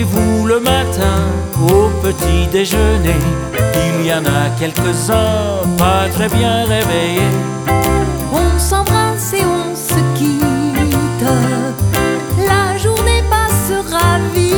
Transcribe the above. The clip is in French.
rendez-vous le matin au petit déjeuner. Il y en a quelques-uns pas très bien réveillés. On s'embrasse et on se quitte, la journée passe ravie.